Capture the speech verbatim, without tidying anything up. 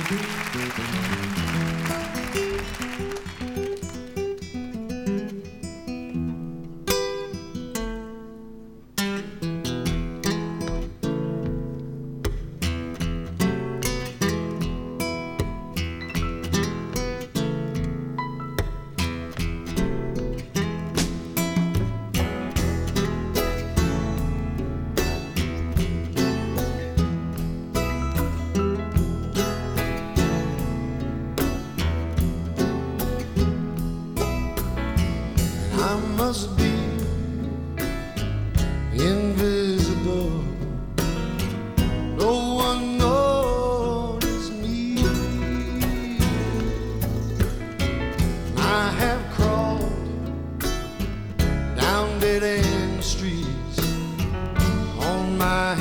I must be invisible. No one notices me. I have crawled down dead end streets on my